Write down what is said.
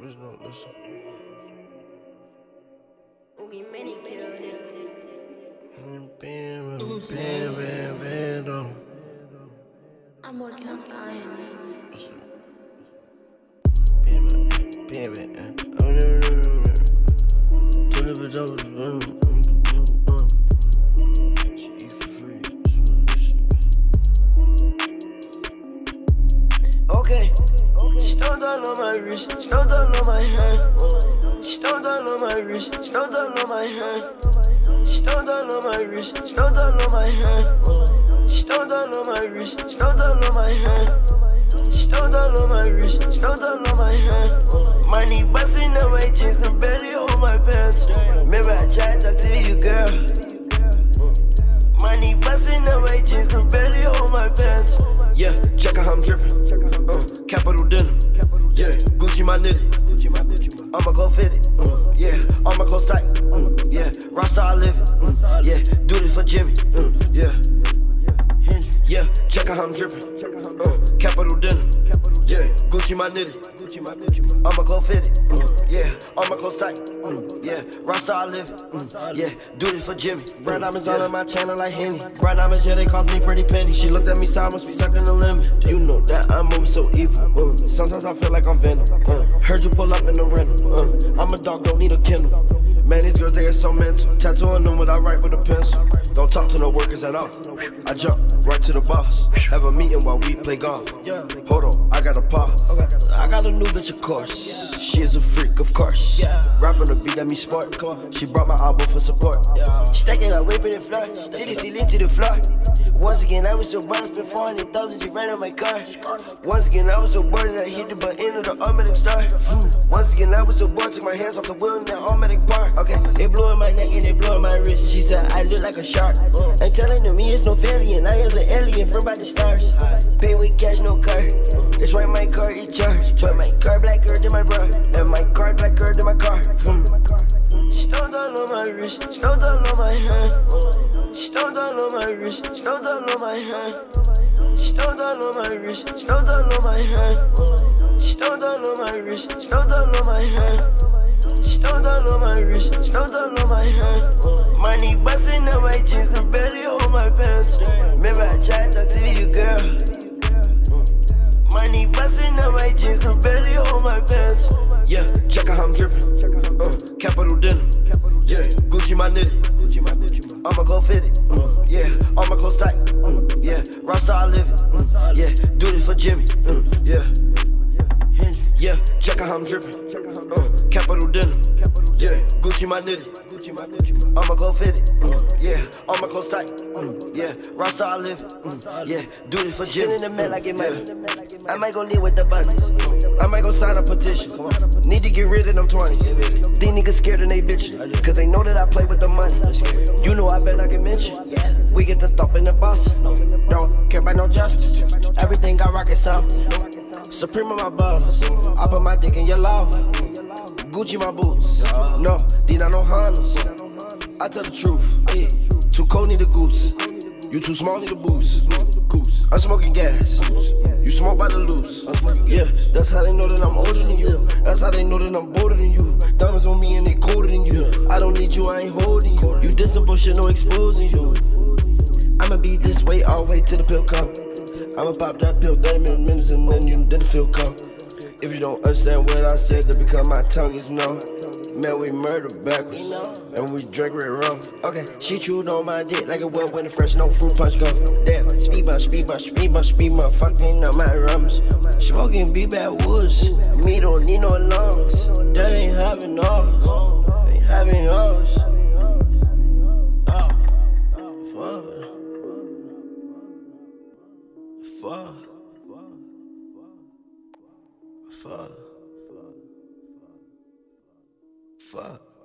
Just don't listen. Many killed it. I'm working on dying. Okay, stones all on my wrist, stones all on my hand. Stones all on my wrist, stones all on my hand. Stones all on my wrist, stones all on my hand. Stones all on my wrist, stones all on my hand. Stones all on my wrist, stones all on my hand. Money busting on my jeans, can barely hold my pants. Remember I tried to talk to you, girl. Money busting on my jeans, can barely hold my pants. Yeah, check out how I'm drippin'. Capital dinner. Yeah, Gucci my nigga. I'ma go fit it. Yeah, all my clothes tight. Yeah, Rasta I live it. Yeah, do this for Jimmy. Yeah. Yeah, check out how I'm drippin'. Capital dinner. Yeah, Gucci my nigga. I'ma go fit it. Yeah, all my clothes tight. Yeah, Rasta I live it. Yeah, do this for Jimmy. Brown diamonds all on my channel like Henny. Brown diamonds, yeah, they cost me pretty penny. She looked at me, so I must be sucking the lemon. Do you know that I'm moving so evil? Sometimes I feel like I'm Venom. Heard you pull up in the rental. I'm a dog, don't need a kennel. Man, these girls, they are so mental. Tattooing them what I write with a pencil. Don't talk to no workers at all. I jump right to the boss. Have a meeting while we play golf. Hold on, I got a paw. I got a new bitch, of course. She is a freak, of course. Rap on the beat, let me sport. She brought my album for support. Stack it up, wait for the floor. TDC lit to the floor. Once again, I was so bored, I spent 400,000, you ran on my car. Once again, I was so bored that I hit the button of the automatic start. Once again, I was so bored, took my hands off the wheel in that automatic park. Okay, it blew in my neck and it blew in my wrist. She said I look like a shark. Ain't telling to me it's no failure, I am the alien from by the stars. Pay with cash, no card. That's why my car is charged. But my car blacker than my bra, and my car blacker than my car. Stones all on my wrist, stones all on my hand. Stones all on my wrist, stones all on my hand. Stones all on my wrist, stones all on my hand. Stones all on my wrist, stones all on my hand. Stones all on my wrist, stones all on my hand. Money busting on my jeans, can barely hold my pants. Remember I tried to talk to you, girl. Money busting on my jeans, can barely hold my pants. Yeah, check out how I'm drippin'. Capital dinner. Yeah, Gucci my nigga. I'ma go fit it. Yeah, all my clothes tight. Yeah, Rasta I live it. Yeah, do this for Jimmy. Yeah. Yeah, check out how I'm drippin'. Capital dinner. Yeah, Gucci my nigga. I'ma go fit it. Yeah, all my clothes tight. Yeah, Rasta I live it. Yeah, do this for Jimmy. In the mail, I get money. I might go live with the bunnies. I might go sign a petition. Need to get rid of them 20s. These niggas scared of they bitches, cause they know that I play with the money. You know I bet I can mention. We get the thump in the boss. Don't care about no justice. Everything got rocket sound. Supreme on my ballers. I put my dick in your lava. Gucci my boots. No, these not no Hondas. I tell the truth. Too cold, need a goose. You too small, need a boost. Goose. I'm smoking gas. You smoke by the loose. Yeah, that's how they know that I'm older than you. That's how they know that I'm bolder than you. Diamonds on me and they colder than you. I don't need you, I ain't holding you. You did some bullshit, no exposing you. I'ma be this way all the way till the pill come. I'ma pop that pill 30 minutes and then the feel come. If you don't understand what I said, then because my tongue is numb. Man, we murder backwards, and we drink red rum. Okay, she chewed on my dick like it was when the fresh, no fruit punch go. Damn, speed bump, fucking up my rums. Smoking be bad woods, me don't need no lungs. They ain't having ours, ain't having ours. Fuck.